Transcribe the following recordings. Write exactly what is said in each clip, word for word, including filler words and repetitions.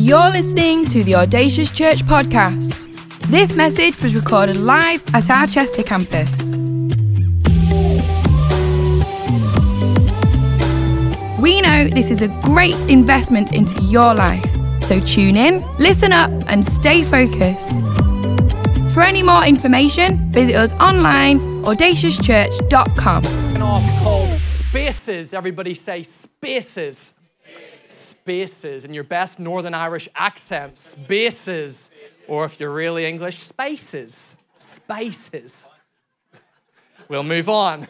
You're listening to the Audacious Church podcast. This message was recorded live at our Chester campus. We know this is a great investment into your life, so tune in, listen up, and stay focused. For any more information, visit us online, audacious church dot com. An off called Spaces. Everybody say Spaces. Spaces. In your best Northern Irish accent, Spaces. Or if you're really English, Spaces. Spaces. We'll move on.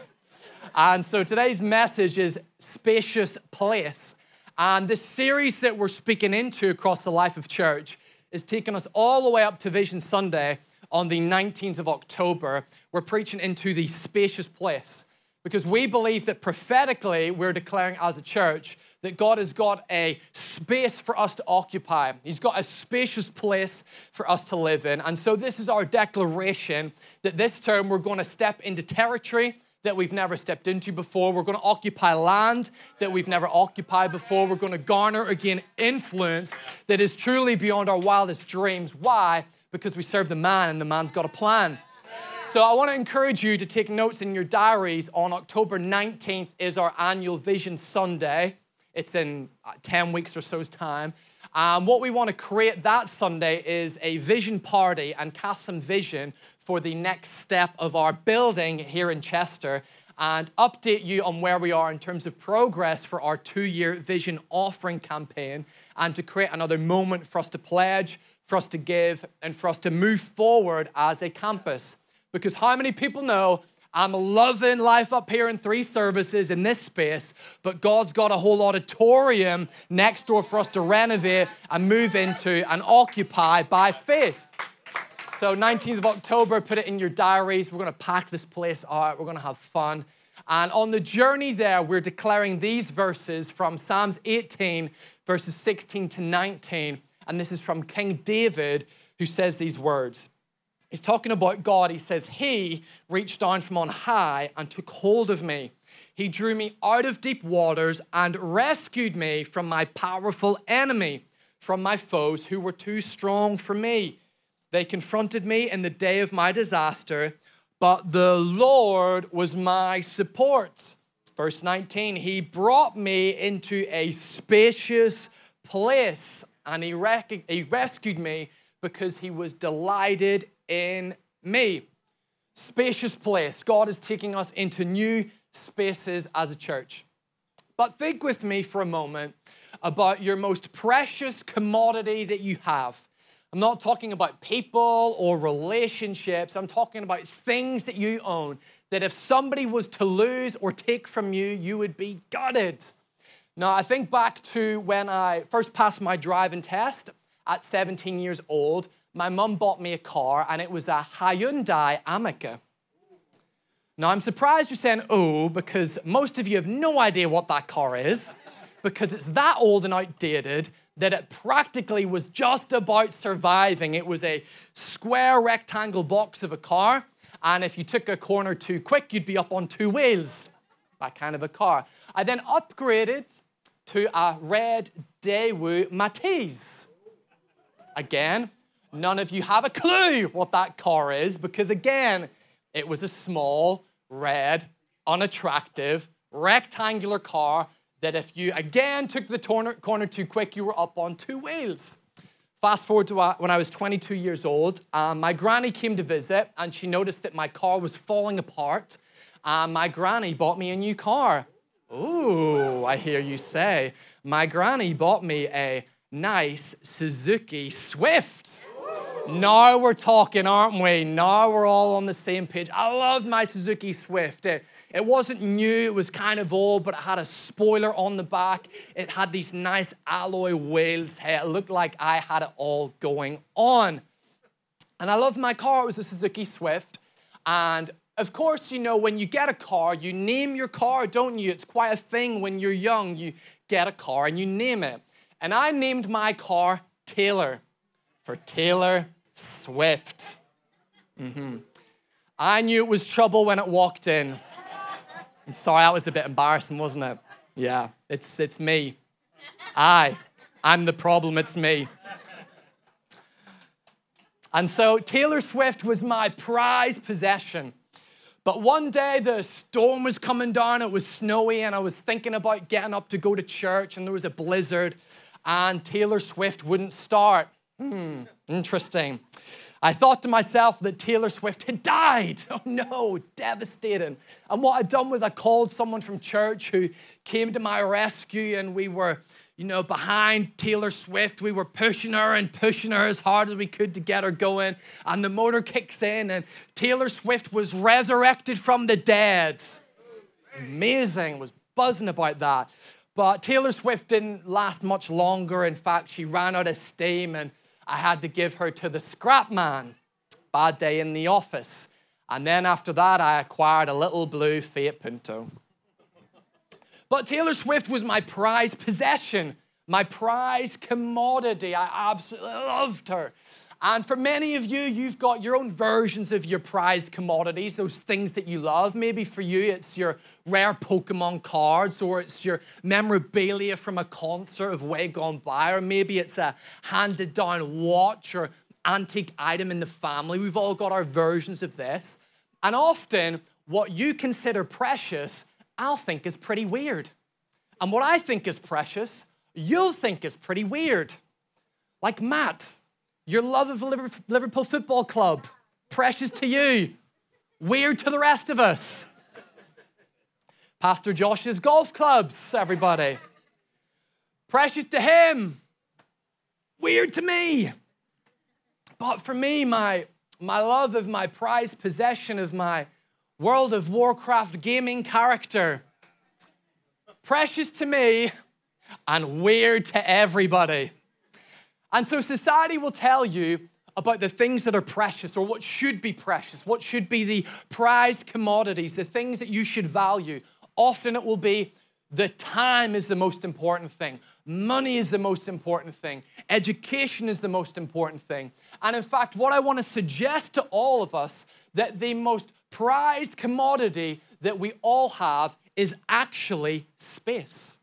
And so today's message is Spacious Place. And this series that we're speaking into across the life of church is taking us all the way up to Vision Sunday on the nineteenth of October. We're preaching into the spacious place because we believe that prophetically we're declaring as a church that God has got a space for us to occupy. He's got a spacious place for us to live in. And so this is our declaration that this term we're going to step into territory that we've never stepped into before. We're going to occupy land that we've never occupied before. We're going to garner, again, influence that is truly beyond our wildest dreams. Why? Because we serve the man, and the man's got a plan. So I want to encourage you to take notes in your diaries. On October nineteenth is our annual Vision Sunday. It's in ten weeks or so's time. Um, what we want to create that Sunday is a vision party and cast some vision for the next step of our building here in Chester and update you on where we are in terms of progress for our two-year vision offering campaign and to create another moment for us to pledge, for us to give, and for us to move forward as a campus. Because how many people know I'm loving life up here in three services in this space, but God's got a whole auditorium next door for us to renovate and move into and occupy by faith. So nineteenth of October, put it in your diaries. We're going to pack this place out. We're going to have fun. And on the journey there, we're declaring these verses from Psalms eighteen, verses sixteen to nineteen. And this is from King David, who says these words. He's talking about God. He says, He reached down from on high and took hold of me. He drew me out of deep waters and rescued me from my powerful enemy, from my foes who were too strong for me. They confronted me in the day of my disaster, but the Lord was my support. Verse nineteen, He brought me into a spacious place, and He, rec- he rescued me because He was delighted in me. Spacious place. God is taking us into new spaces as a church. But think with me for a moment about your most precious commodity that you have. I'm not talking about people or relationships. I'm talking about things that you own that if somebody was to lose or take from you, you would be gutted. Now, I think back to when I first passed my driving test at seventeen years old. My mum bought me a car, and it was a Hyundai Amica. Now, I'm surprised you're saying, oh, because most of you have no idea what that car is, because it's that old and outdated that it practically was just about surviving. It was a square rectangle box of a car, and if you took a corner too quick, you'd be up on two wheels, that kind of a car. I then upgraded to a red Daewoo Matiz. Again, none of you have a clue what that car is because, again, it was a small, red, unattractive, rectangular car that if you, again, took the corner, corner too quick, you were up on two wheels. Fast forward to uh, when I was twenty-two years old, um, my granny came to visit, and she noticed that my car was falling apart. Um, my granny bought me a new car. Ooh, I hear you say. My granny bought me a nice Suzuki Swift. Now we're talking, aren't we? Now we're all on the same page. I love my Suzuki Swift. It, it wasn't new. It was kind of old, but it had a spoiler on the back. It had these nice alloy wheels. Hey, it looked like I had it all going on. And I loved my car. It was a Suzuki Swift. And of course, you know, when you get a car, you name your car, don't you? It's quite a thing when you're young. You get a car and you name it. And I named my car Taylor. For Taylor Swift. Mm-hmm. I knew it was trouble when it walked in. I'm sorry, that was a bit embarrassing, wasn't it? Yeah, it's it's me. I, I'm the problem, it's me. And so Taylor Swift was my prized possession. But one day the storm was coming down, it was snowy, and I was thinking about getting up to go to church, and there was a blizzard, and Taylor Swift wouldn't start. Hmm, interesting. I thought to myself that Taylor Swift had died. Oh no, devastating. And what I'd done was I called someone from church who came to my rescue, and we were, you know, behind Taylor Swift. We were pushing her and pushing her as hard as we could to get her going. And the motor kicks in, and Taylor Swift was resurrected from the dead. Amazing. Was buzzing about that. But Taylor Swift didn't last much longer. In fact, she ran out of steam, and I had to give her to the scrap man. Bad day in the office. And then after that, I acquired a little blue Fiat Punto. But Taylor Swift was my prized possession, my prized commodity. I absolutely loved her. And for many of you, you've got your own versions of your prized commodities, those things that you love. Maybe for you, it's your rare Pokemon cards, or it's your memorabilia from a concert of way gone by, or maybe it's a handed down watch or antique item in the family. We've all got our versions of this. And often, what you consider precious, I'll think is pretty weird. And what I think is precious, you'll think is pretty weird. Like Matt, your love of Liverpool Football Club, precious to you, weird to the rest of us. Pastor Josh's golf clubs, everybody. Precious to him, weird to me. But for me, my, my love of my prized possession of my World of Warcraft gaming character, precious to me and weird to everybody. And so society will tell you about the things that are precious, or what should be precious, what should be the prized commodities, the things that you should value. Often it will be the time is the most important thing. Money is the most important thing. Education is the most important thing. And in fact, what I want to suggest to all of us, that the most prized commodity that we all have is actually space.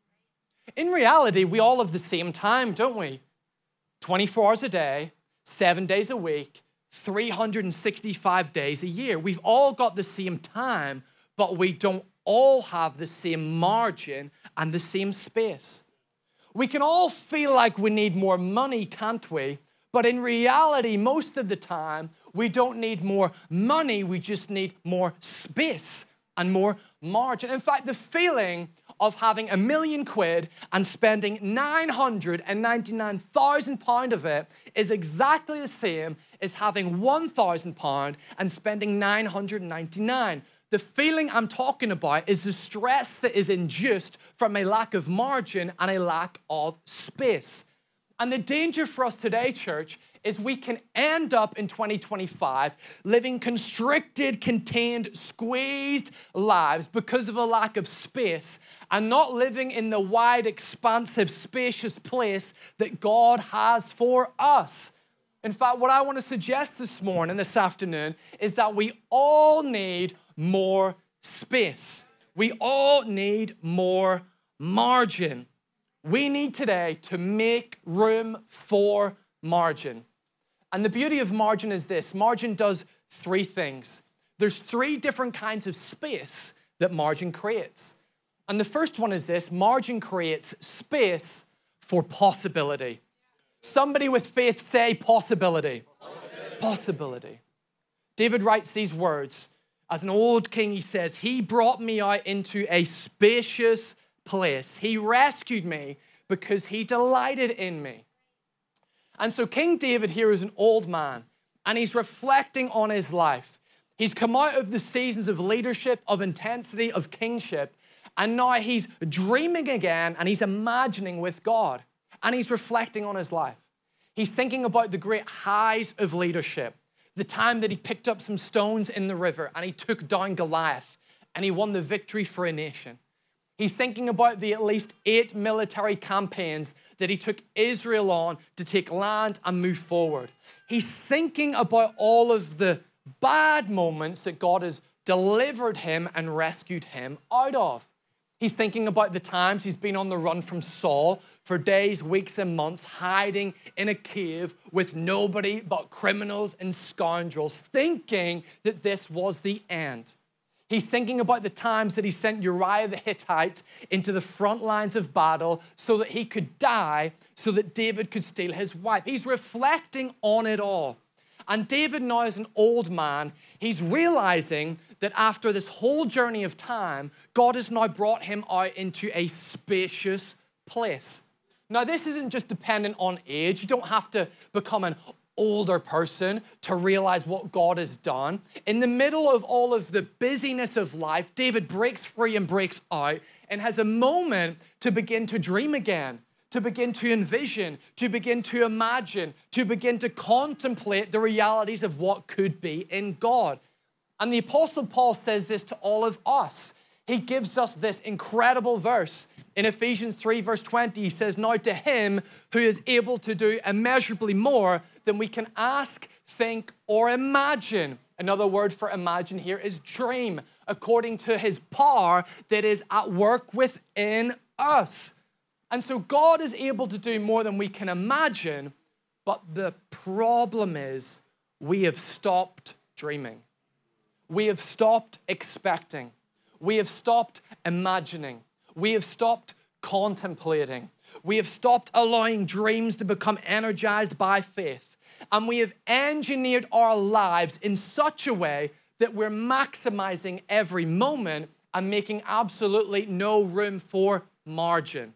In reality, we all have the same time, don't we? twenty-four hours a day, seven days a week, three hundred sixty-five days a year. We've all got the same time, but we don't all have the same margin and the same space. We can all feel like we need more money, can't we? But in reality, most of the time, we don't need more money, we just need more space and more margin. In fact, the feeling of having a million quid and spending nine hundred ninety-nine thousand pounds of it is exactly the same as having one thousand pounds and spending nine hundred ninety-nine. The feeling I'm talking about is the stress that is induced from a lack of margin and a lack of space. And the danger for us today, church, is we can end up in twenty twenty-five living constricted, contained, squeezed lives because of a lack of space, and not living in the wide, expansive, spacious place that God has for us. In fact, what I want to suggest this morning, this afternoon, is that we all need more space. We all need more margin. We need today to make room for margin. And the beauty of margin is this. Margin does three things. There's three different kinds of space that margin creates. And the first one is this. Margin creates space for possibility. Somebody with faith say possibility. Possibility. Possibility. David writes these words. As an old king, he says, he brought me out into a spacious place. He rescued me because he delighted in me. And so King David here is an old man, and he's reflecting on his life. He's come out of the seasons of leadership, of intensity, of kingship, and now he's dreaming again, and he's imagining with God, and he's reflecting on his life. He's thinking about the great highs of leadership, the time that he picked up some stones in the river, and he took down Goliath, and he won the victory for a nation. He's thinking about the at least eight military campaigns that he took Israel on to take land and move forward. He's thinking about all of the bad moments that God has delivered him and rescued him out of. He's thinking about the times he's been on the run from Saul for days, weeks, and months, hiding in a cave with nobody but criminals and scoundrels, thinking that this was the end. He's thinking about the times that he sent Uriah the Hittite into the front lines of battle so that he could die, so that David could steal his wife. He's reflecting on it all. And David now is an old man. He's realizing that after this whole journey of time, God has now brought him out into a spacious place. Now, this isn't just dependent on age. You don't have to become an older person to realize what God has done. In the middle of all of the busyness of life, David breaks free and breaks out and has a moment to begin to dream again, to begin to envision, to begin to imagine, to begin to contemplate the realities of what could be in God. And the Apostle Paul says this to all of us. He gives us this incredible verse. In Ephesians three, verse twenty, he says, "Now to him who is able to do immeasurably more than we can ask, think, or imagine." Another word for imagine here is dream, according to his power that is at work within us. And so God is able to do more than we can imagine, but the problem is we have stopped dreaming. We have stopped expecting. We have stopped imagining. We have stopped contemplating. We have stopped allowing dreams to become energized by faith. And we have engineered our lives in such a way that we're maximizing every moment and making absolutely no room for margin.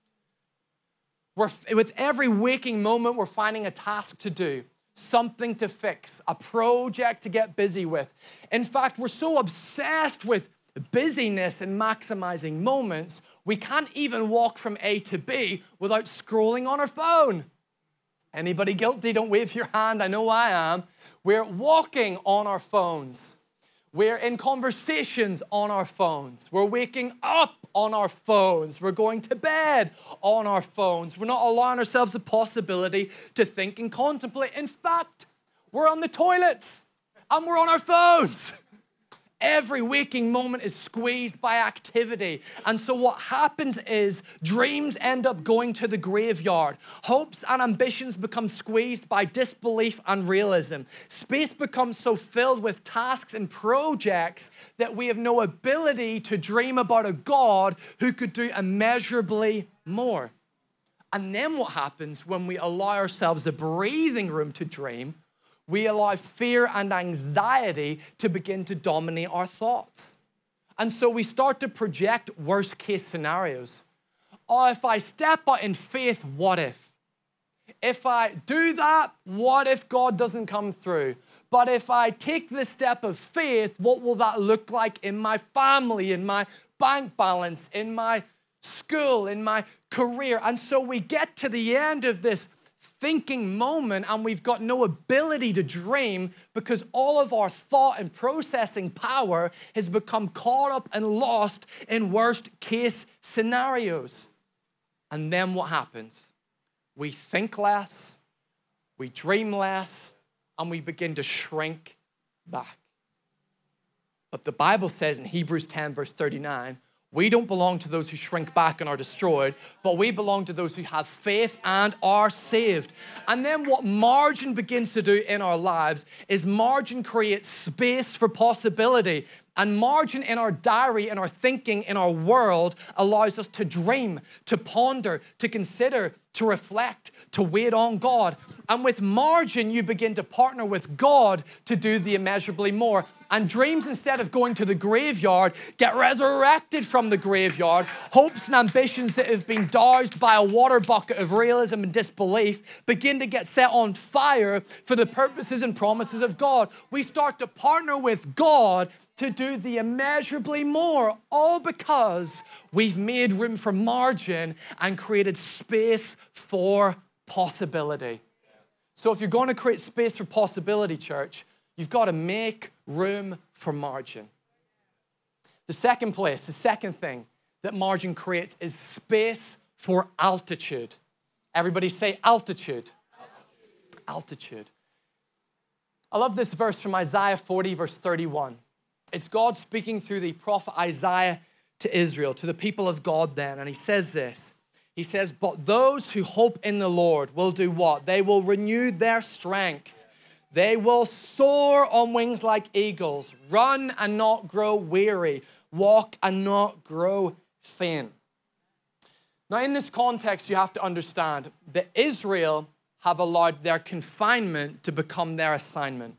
We're, with every waking moment, we're finding a task to do, something to fix, a project to get busy with. In fact, we're so obsessed with busyness and maximizing moments, we can't even walk from A to B without scrolling on our phone. Anybody guilty? Don't wave your hand. I know I am. We're walking on our phones. We're in conversations on our phones. We're waking up on our phones. We're going to bed on our phones. We're not allowing ourselves the possibility to think and contemplate. In fact, we're on the toilets and we're on our phones. Every waking moment is squeezed by activity. And so what happens is dreams end up going to the graveyard. Hopes and ambitions become squeezed by disbelief and realism. Space becomes so filled with tasks and projects that we have no ability to dream about a God who could do immeasurably more. And then what happens when we allow ourselves the breathing room to dream? We allow fear and anxiety to begin to dominate our thoughts. And so we start to project worst case scenarios. Oh, if I step out in faith, what if? If I do that, what if God doesn't come through? But if I take this step of faith, what will that look like in my family, in my bank balance, in my school, in my career? And so we get to the end of this thinking moment and we've got no ability to dream because all of our thought and processing power has become caught up and lost in worst case scenarios. And then what happens? We think less, we dream less, and we begin to shrink back. But the Bible says in Hebrews ten, verse thirty-nine, we don't belong to those who shrink back and are destroyed, but we belong to those who have faith and are saved. And then what margin begins to do in our lives is margin creates space for possibility. And margin in our diary, in our thinking, in our world allows us to dream, to ponder, to consider, to reflect, to wait on God. And with margin, you begin to partner with God to do the immeasurably more. And dreams, instead of going to the graveyard, get resurrected from the graveyard. Hopes and ambitions that have been doused by a water bucket of realism and disbelief begin to get set on fire for the purposes and promises of God. We start to partner with God to do the immeasurably more, all because we've made room for margin and created space for possibility. So if you're going to create space for possibility, church, you've got to make room for margin. The second place, the second thing that margin creates is space for altitude. Everybody say altitude. Altitude. Altitude. I love this verse from Isaiah forty, verse thirty-one. It's God speaking through the prophet Isaiah to Israel, to the people of God then, and he says this. He says, but those who hope in the Lord will do what? They will renew their strength. They will soar on wings like eagles, run and not grow weary, walk and not grow faint. Now, in this context, you have to understand that Israel have allowed their confinement to become their assignment.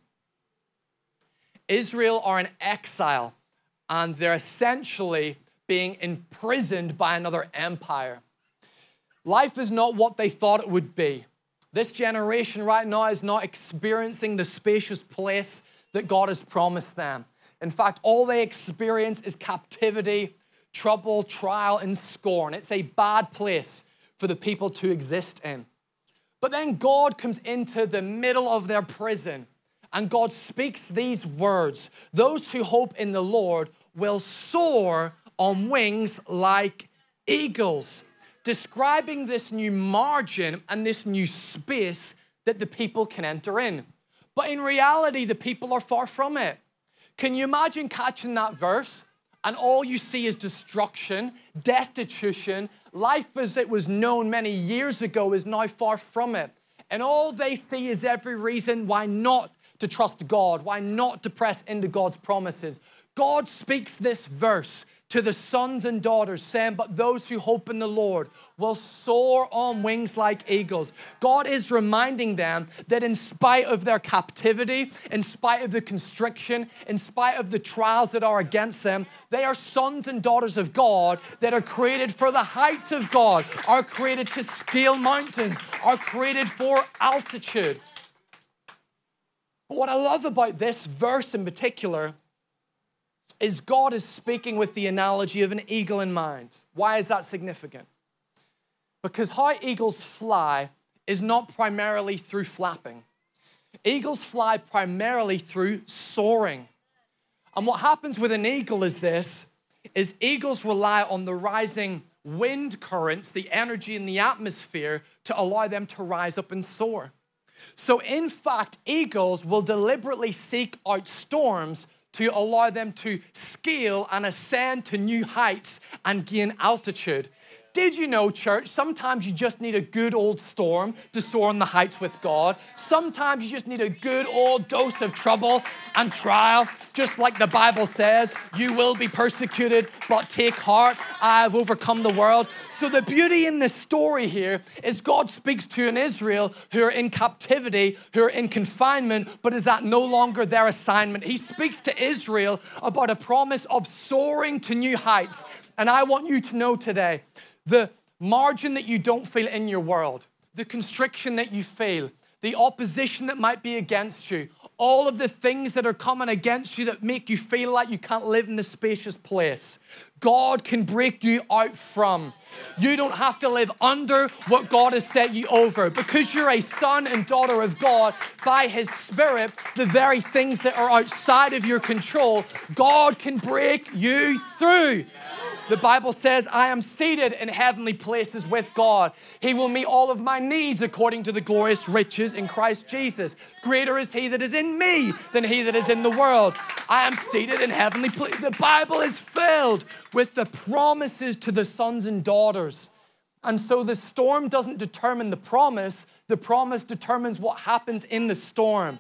Israel are in exile, and they're essentially being imprisoned by another empire. Life is not what they thought it would be. This generation right now is not experiencing the spacious place that God has promised them. In fact, all they experience is captivity, trouble, trial, and scorn. It's a bad place for the people to exist in. But then God comes into the middle of their prison, and God speaks these words. Those who hope in the Lord will soar on wings like eagles, describing this new margin and this new space that the people can enter in. But in reality, the people are far from it. Can you imagine catching that verse and all you see is destruction, destitution, life as it was known many years ago is now far from it. And all they see is every reason why not to trust God, why not to press into God's promises. God speaks this verse to the sons and daughters, saying, but those who hope in the Lord will soar on wings like eagles. God is reminding them that in spite of their captivity, in spite of the constriction, in spite of the trials that are against them, they are sons and daughters of God that are created for the heights of God, are created to scale mountains, are created for altitude. But what I love about this verse in particular is God is speaking with the analogy of an eagle in mind. Why is that significant? Because how eagles fly is not primarily through flapping. Eagles fly primarily through soaring. And what happens with an eagle is this, is eagles rely on the rising wind currents, the energy in the atmosphere to allow them to rise up and soar. So in fact, eagles will deliberately seek out storms to allow them to scale and ascend to new heights and gain altitude. Did you know, church, sometimes you just need a good old storm to soar on the heights with God. Sometimes you just need a good old dose of trouble and trial. Just like the Bible says, you will be persecuted, but take heart, I have overcome the world. So the beauty in this story here is God speaks to an Israel who are in captivity, who are in confinement, but is that no longer their assignment? He speaks to Israel about a promise of soaring to new heights. And I want you to know today, the margin that you don't feel in your world, the constriction that you feel, the opposition that might be against you, all of the things that are coming against you that make you feel like you can't live in this spacious place, God can break you out from. You don't have to live under what God has set you over. Because you're a son and daughter of God, by His Spirit, the very things that are outside of your control, God can break you through. The Bible says, I am seated in heavenly places with God. He will meet all of my needs according to the glorious riches in Christ Jesus. Greater is He that is in me than he that is in the world. I am seated in heavenly places. The Bible is filled with the promises to the sons and daughters. And so the storm doesn't determine the promise. The promise determines what happens in the storm.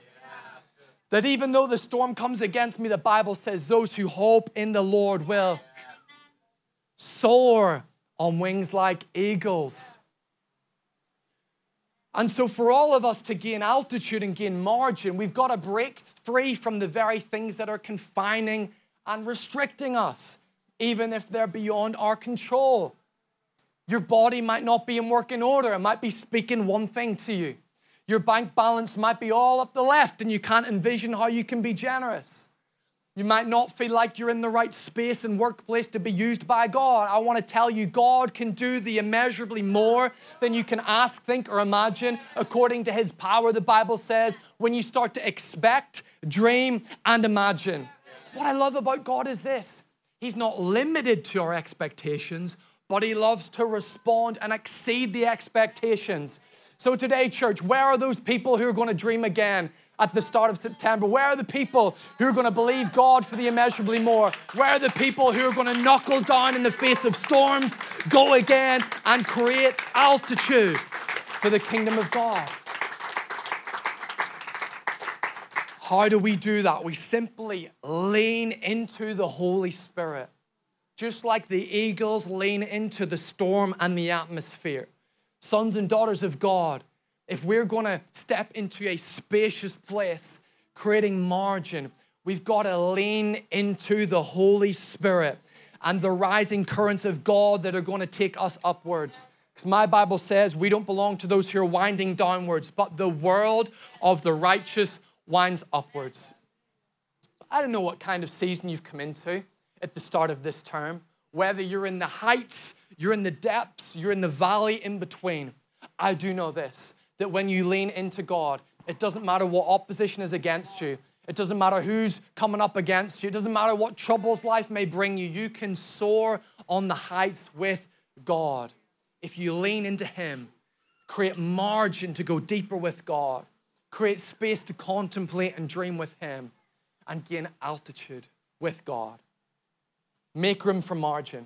That even though the storm comes against me, the Bible says those who hope in the Lord will soar on wings like eagles. And so for all of us to gain altitude and gain margin, we've got to break free from the very things that are confining and restricting us, even if they're beyond our control. Your body might not be in working order. It might be speaking one thing to you. Your bank balance might be all up the left and you can't envision how you can be generous. You might not feel like you're in the right space and workplace to be used by God. I want to tell you, God can do the immeasurably more than you can ask, think, or imagine, according to His power, the Bible says, when you start to expect, dream, and imagine. What I love about God is this. He's not limited to our expectations, but He loves to respond and exceed the expectations. So today, church, where are those people who are going to dream again at the start of September? Where are the people who are going to believe God for the immeasurably more? Where are the people who are going to knuckle down in the face of storms, go again, and create altitude for the kingdom of God? How do we do that? We simply lean into the Holy Spirit, just like the eagles lean into the storm and the atmosphere. Sons and daughters of God, if we're going to step into a spacious place, creating margin, we've got to lean into the Holy Spirit and the rising currents of God that are going to take us upwards. Because my Bible says we don't belong to those who are winding downwards, but the world of the righteous winds upwards. I don't know what kind of season you've come into at the start of this term, whether you're in the heights, you're in the depths, you're in the valley in between. I do know this, that when you lean into God, it doesn't matter what opposition is against you. It doesn't matter who's coming up against you. It doesn't matter what troubles life may bring you. You can soar on the heights with God. If you lean into Him, create margin to go deeper with God, create space to contemplate and dream with Him, and gain altitude with God. Make room for margin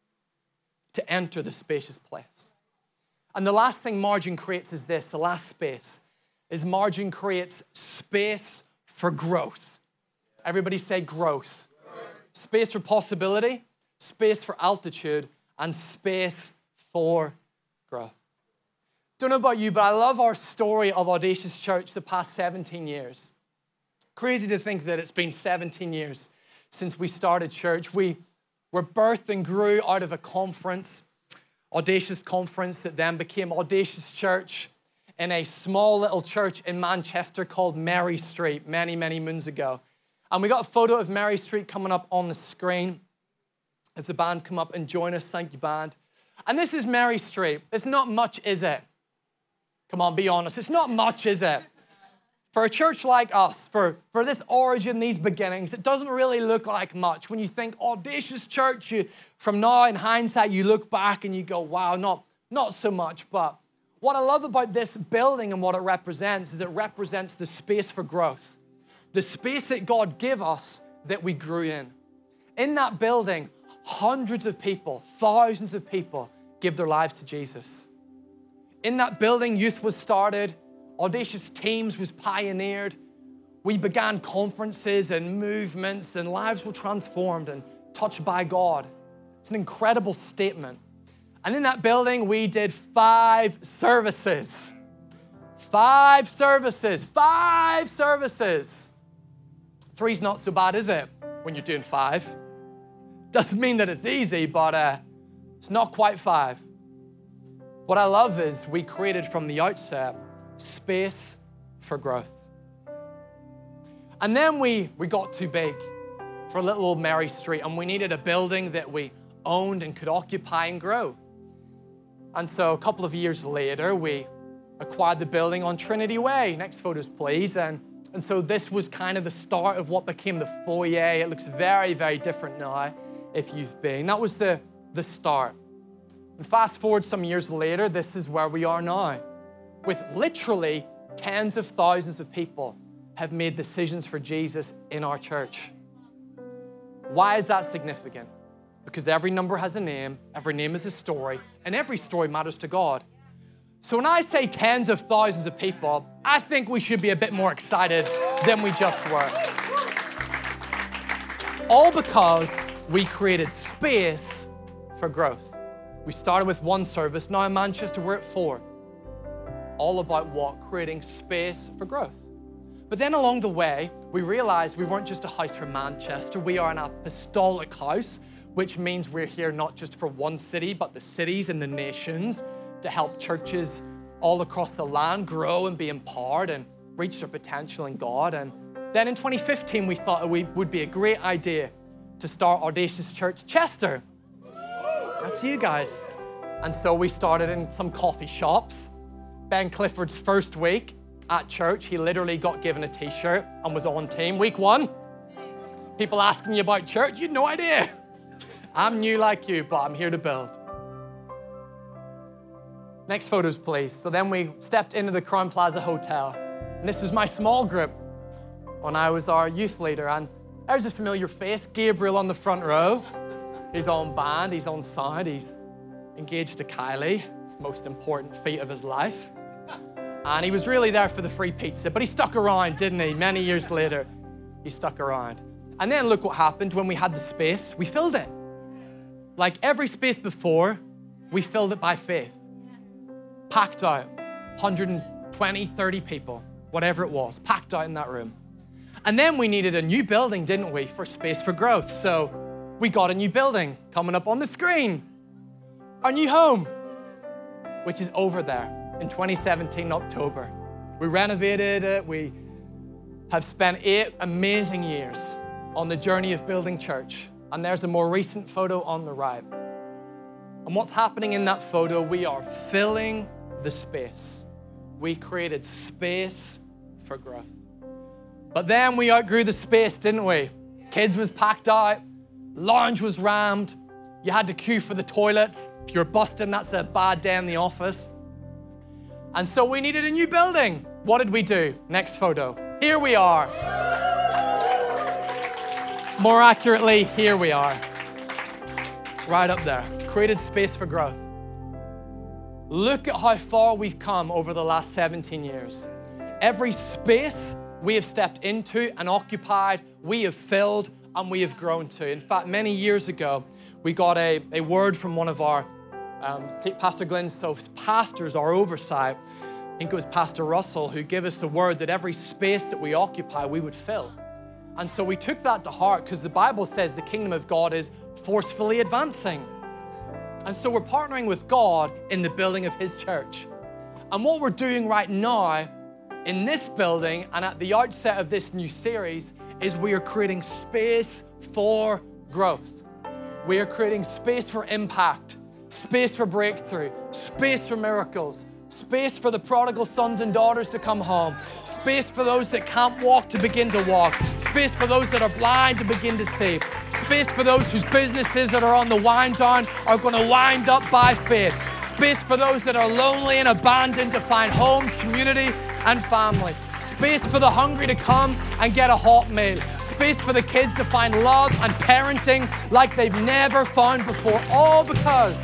to enter the spacious place. And the last thing margin creates is this, the last space, is margin creates space for growth. Everybody say growth. Growth. Space for possibility, space for altitude, and space for growth. Don't know about you, but I love our story of Audacious Church the past seventeen years. Crazy to think that it's been seventeen years since we started church. We were birthed and grew out of a conference, Audacious Conference, that then became Audacious Church in a small little church in Manchester called Mary Street many, many moons ago. And we got a photo of Mary Street coming up on the screen as the band come up and join us. Thank you, band. And this is Mary Street. It's not much, is it? Come on, be honest. It's not much, is it? For a church like us, for, for this origin, these beginnings, it doesn't really look like much. When you think Audacious Church, you, from now in hindsight, you look back and you go, wow, not, not so much. But what I love about this building and what it represents is it represents the space for growth, the space that God gave us that we grew in. In that building, hundreds of people, thousands of people give their lives to Jesus. In that building, youth was started. Audacious Teams was pioneered. We began conferences and movements, and lives were transformed and touched by God. It's an incredible statement. And in that building, we did five services. Five services. Five services. Three's not so bad, is it, when you're doing five? Doesn't mean that it's easy, but uh, it's not quite five. What I love is we created from the outset space for growth. And then we, we got too big for little old Mary Street, and we needed a building that we owned and could occupy and grow. And so a couple of years later, we acquired the building on Trinity Way. Next photos, please. And, and so this was kind of the start of what became the foyer. It looks very, very different now if you've been. That was the, the start. And fast forward some years later, this is where we are now, with literally tens of thousands of people have made decisions for Jesus in our church. Why is that significant? Because every number has a name, every name is a story, and every story matters to God. So when I say tens of thousands of people, I think we should be a bit more excited than we just were. All because we created space for growth. We started with one service, now in Manchester we're at four. All about what? Creating space for growth. But then along the way, we realized we weren't just a house for Manchester, we are an apostolic house, which means we're here not just for one city, but the cities and the nations to help churches all across the land grow and be empowered and reach their potential in God. And then in twenty fifteen, we thought it would be a great idea to start Audacious Church Chester. That's you guys. And so we started in some coffee shops. Ben Clifford's first week at church, he literally got given a t-shirt and was on team. Week one, people asking you about church, you had no idea. I'm new like you, but I'm here to build. Next photos, please. So then we stepped into the Crowne Plaza Hotel. And this was my small group when I was our youth leader. And there's a familiar face, Gabriel on the front row. He's on band, he's on sound, he's engaged to Kylie. It's the most important feat of his life. And he was really there for the free pizza, but he stuck around, didn't he? Many years later, he stuck around. And then look what happened when we had the space. We filled it. Like every space before, we filled it by faith. Packed out, one hundred twenty, thirty people, whatever it was, packed out in that room. And then we needed a new building, didn't we, for space for growth. So we got a new building coming up on the screen. Our new home, which is over there in twenty seventeen, October. We renovated it. We have spent eight amazing years on the journey of building church. And there's a more recent photo on the right. And what's happening in that photo, we are filling the space. We created space for growth. But then we outgrew the space, didn't we? Kids was packed out, lounge was rammed, you had to queue for the toilets. If you're busting, that's a bad day in the office. And so we needed a new building. What did we do? Next photo. Here we are. More accurately, here we are. Right up there. Created space for growth. Look at how far we've come over the last seventeen years. Every space we have stepped into and occupied, we have filled and we have grown to. In fact, many years ago, we got a, a word from one of our, um, Pastor Glenn Soph's pastors, our oversight. I think it was Pastor Russell who gave us the word that every space that we occupy, we would fill. And so we took that to heart because the Bible says the kingdom of God is forcefully advancing. And so we're partnering with God in the building of His church. And what we're doing right now in this building and at the outset of this new series is we are creating space for growth. We are creating space for impact, space for breakthrough, space for miracles, space for the prodigal sons and daughters to come home, space for those that can't walk to begin to walk, space for those that are blind to begin to see, space for those whose businesses that are on the wind down are going to wind up by faith, space for those that are lonely and abandoned to find home, community, and family, space for the hungry to come and get a hot meal, space for the kids to find love and parenting like they've never found before, all because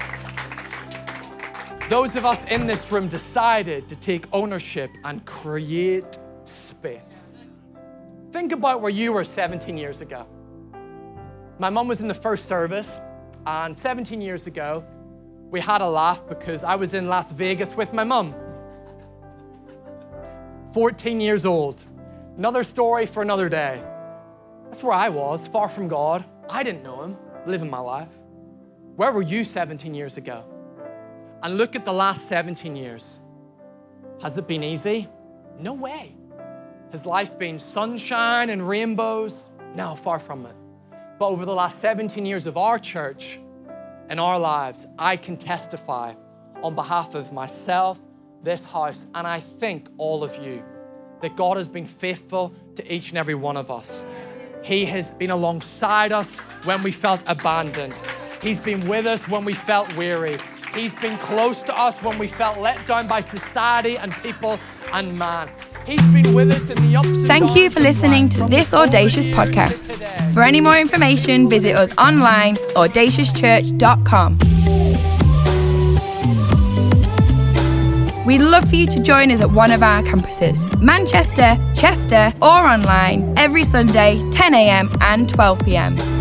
those of us in this room decided to take ownership and create space. Think about where you were seventeen years ago. My mum was in the first service, and seventeen years ago, we had a laugh because I was in Las Vegas with my mum. fourteen years old. Another story for another day. That's where I was, far from God. I didn't know Him, living my life. Where were you seventeen years ago? And look at the last seventeen years. Has it been easy? No way. Has life been sunshine and rainbows? No, far from it. But over the last seventeen years of our church and our lives, I can testify on behalf of myself, this house, and I think all of you, that God has been faithful to each and every one of us. He has been alongside us when we felt abandoned. He's been with us when we felt weary. He's been close to us when we felt let down by society and people and man. He's been with us in the ups and downs. Thank you for listening to this Audacious podcast. For any more information, visit us online, audacious church dot com. We'd love for you to join us at one of our campuses, Manchester, Chester, or online, every Sunday, ten a.m. and twelve p.m.